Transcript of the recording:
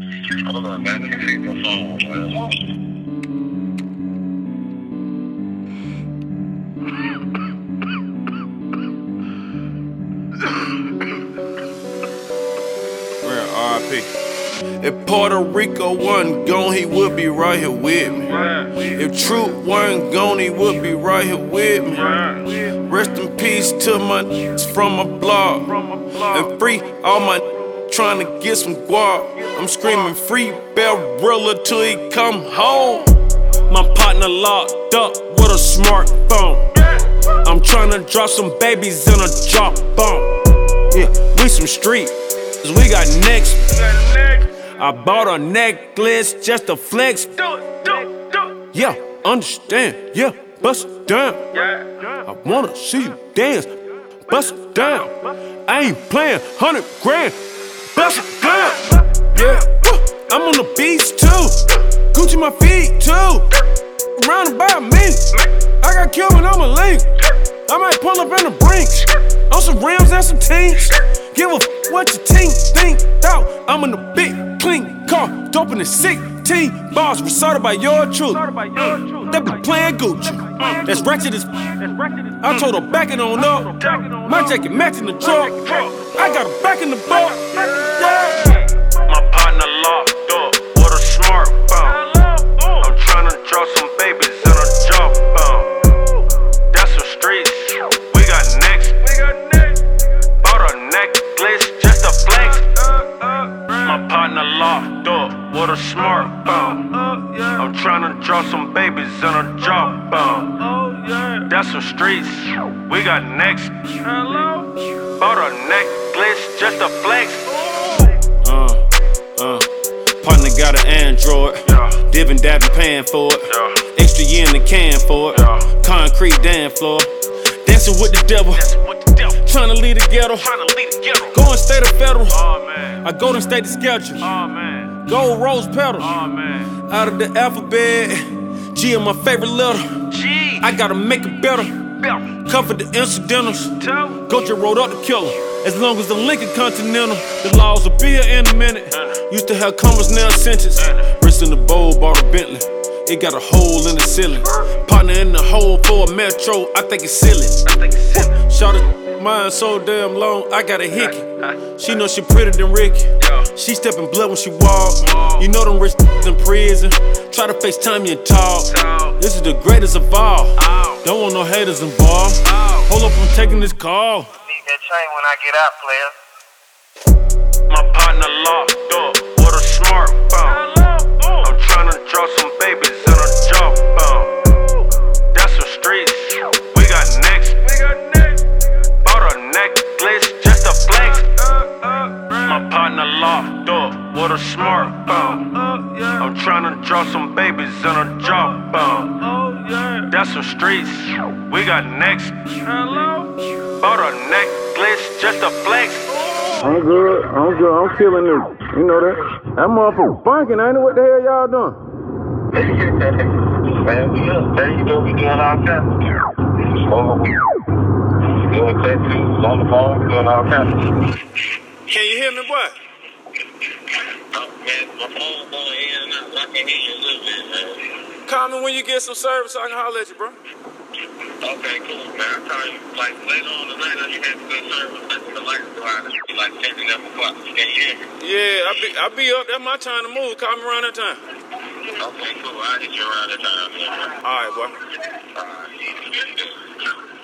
Hold on, man. Let me see my phone, man. Real R.I.P. If Puerto Rico wasn't gone, he would be right here with me. If Truth wasn't gone, he would be right here with me. Rest in peace to my from my blog. And free all my trying to get some guap. I'm screaming free Barilla till he come home. My partner locked up with a smartphone. I'm trying to drop some babies in a drop bomb. Yeah, we some street, cause we got next. I bought a necklace just to flex. Yeah, understand, yeah, bust it down. I wanna see you dance, bust it down. I ain't playing 100 grand, bust it down. Yeah, I'm on the beach too, Gucci my feet too. Round about me, I got killed when I'm a link. I might pull up in the brinks, on some rims and some teams. Give a what your team think out. I'm in a big clean car, dope in the 16 bars, resorted by your truth. They be playing Gucci, that's ratchet as I told her back it on up. My jacket matching the truck. I got her back in the boat. Yeah. My partner locked up with a smartphone. I'm trying to draw some babies in a job bomb. That's some streets. We got next. Bought a necklace just to flex. My partner locked up with a smartphone. I'm trying to draw some babies in a job bomb. That's some streets. We got next. Bought a necklace just to flex. Partner got an Android. Dipping, dabbing, paying for it. Extra year in the can for it. Concrete dance floor. Dancing with the devil. Trying to lead the ghetto. Going state or federal. I go to state the schedule. Gold rose petal. Out of the alphabet, G is my favorite letter. I gotta make it better. Cover the incidentals. Gojo rolled up the killer. As long as the Lincoln Continental, the laws will be here in a minute. Used to have commas, now sentence. Wrist in the bowl, bought a Bentley. It got a hole in the ceiling. Partner in the hole for a metro, I think it's silly. Shout it, mine so damn long, I got a hickey. She know she prettier than Ricky. She stepping blood when she walk. You know them rich in prison. Try to FaceTime you and talk. This is the greatest of all. Don't want no haters involved. Hold up, I'm taking this call. Need that chain when I get out, player. My partner locked up with a smartphone. I'm trying to draw some babies in a job bomb. That's some streets. We got next. Bought a necklace just to flex. My partner locked up with a smartphone. I'm trying to draw some babies in a job bomb. That's some streets. We got next. Bought a necklace just to flex. I'm good, I'm killing it. You know that? That motherfucker funkin', ain't it? What the hell y'all doing? Man, we up. There you go, we doing all kinds of stuff. Doing tattoos on the phone, doing all kinds of stuff. Can you hear me, boy? Oh, man, my phone's going in and out. I can hear you a little bit, man. Call me when you get some service so I can holler at you, bro. Okay, cool, man. I'll call you like later on tonight. I you had good service. That's the lights go out. It'll be like 10, 11 o'clock. Can you hear me? Yeah, I'll be up. That's my time to move. Call me around that time. Okay, cool. I'll hit you around that time. All right, boy. All right.